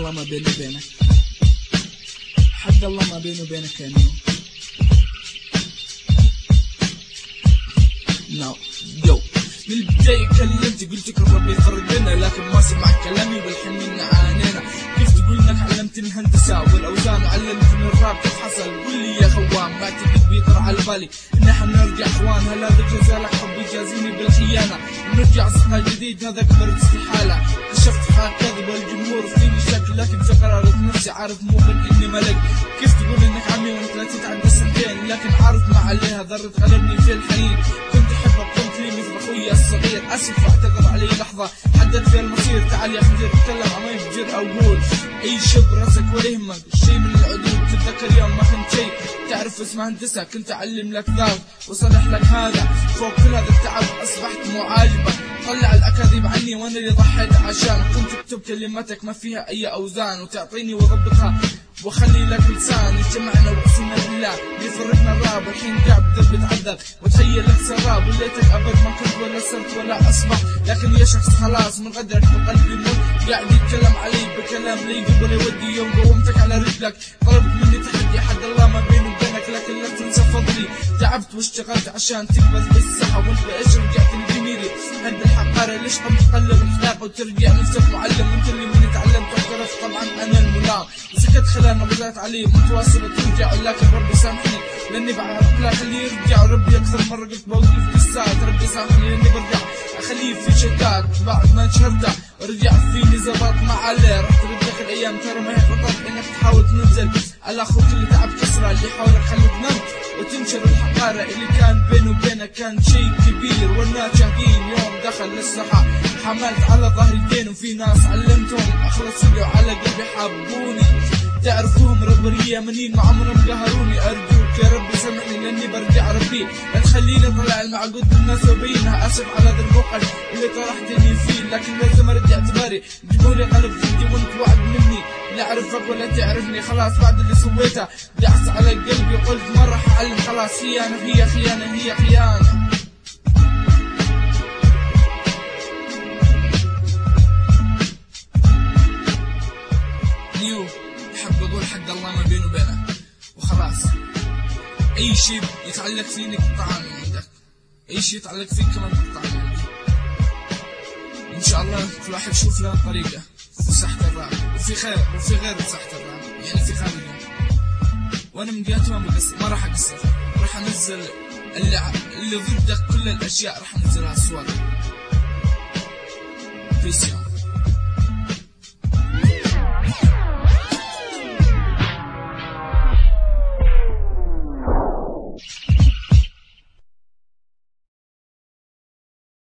الله ما بيني وبينك، حد الله ما بيني وبينك يا نيو. يو من البداية كلمتي قلتك ربي يفرق بينا، لكن ما سمعت كلامي والحنين عانينا. كيف تقول انك علمتني الهندسة والاوزان وعلمتني الراب كيف حصل؟ قول لي يا خوان ما تبيك بيطر على بالي ان احنا نرجع اخوان. هل هذا جزالك حب يجازيني بالخيانة؟ نرجع صحنا جديد هذا اكبر استحالة. كشفت حال كذب والجمهور فيني شك، لكن في قرارة نفسي عارف موقن اني ملك. كيف تقول انك عمي وانت لا تتعدى سنتين، لكن عارف ما عليها ذرة غلبني في الحنين. كنت احبك كنت لي مثل اخوي الصغير، اسف واعتذر علي لحظة حدد في المصير. تعال يا خنزير اتكلم عما يفجر او قول اي شي براسك ولا يهمك شي من العدود. تتذكر يوم ما كنت شي تعرف اسمه هندسة، كنت اعلم لك ذاك وصلح لك هذا. فوق كل هذا التعب اصبحت مو عاجبك، طلع الاكاذيب عني وانا اللي ضحيت عشان. كنت تكتب كلماتك ما فيها اي اوزان وتعطيني واضبطها وخلي لك لسان. اجتمعنا واقسمنا بالله يفرقنا الراب، والحين قاعد بدل بتعذب وتهيأ لك سراب. وليتك ابد ما كنت ولا صرت ولا اصبح، لكن يا شخص خلاص من غدرك بقلبي موت. قاعد يتكلم علي بكلام لي قبل يودي. يوم قومتك على رجلك طلبت مني تحدي، حد الله ما بيني وبينك لكن لا تنسى فضلي. تعبت واشتغلت عشان تكبس بالساحة وانت بايش رجعت لجميلي. هل بالحقارة ليش قمت تقلب اخلاق وترجع نفسك معلم؟ وانت اللي مني تعلمت واعترف طبعا انا الملام. سكت خلال نبضات علي متواصلة ترجع، لكن ربي سامحني لاني بعرف لا خليه يرجع. وربي اكثر مرة قلت بوقف بالساعات، ربي سامحني لاني برجع اخليه في شتات بعد ما انشهرته ورجع فيني زبط ما عليه. رحت بدك الايام ترى ما هي خطر انك تحاول تنزل على اخوك اللي تعب كسره، اللي حاولك خلوك نمت وتنشر الحقارة اللي كان بيني وبينك كان شيء كبير. والناس شاهدين يوم دخل للساحة حملت على ظهري دين، وفي ناس علمتهم اخلصوا لي وعلى قلبي حبوني. تعرفوهم ربرية منين ما عمرهم قهروني. ارجوك يا ربي سامحني لاني برجع ربي، لا تخليني اطلع المعقود بالناس وبينها. اسف على ذا الموقف اللي طرحتني فيه، لكن لازم ارجع اعتباري. جمهوري قلب ضدي وانت وعد مني، لا اعرفك ولا تعرفني. خلاص بعد اللي سويته دعس على قلبي وقلت ما راح اعلم. خلاص خيانة هي خيانة هي خيانة. نيو احب اقول حق الله ما بيني وبينك وخلاص. اي شيء يتعلق فيني قطعان من عندك، اي شيء يتعلق فيك كمان قطعان من عندي. ان شاء الله كل واحد يشوف له طريقه في ساحة الراب، وفي خير وفي غير ساحة الراب، يعني في خارجها. وانا من جهتي ما بقصر، ما راح اقصر، راح انزل اللي ضدك كل الاشياء راح انزلها صور. بيس.